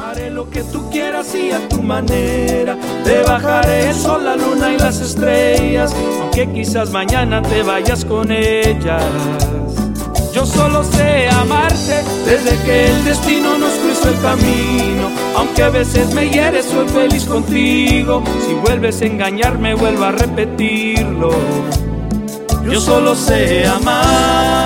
Haré lo que tú quieras y a tu manera. Te bajaré el sol, la luna y las estrellas, aunque quizás mañana te vayas con ellas. Yo solo sé amarte desde que el destino nos cruzó el camino. Aunque a veces me hieres, soy feliz contigo. Si vuelves a engañarme, vuelvo a repetirlo. Yo solo sé amar.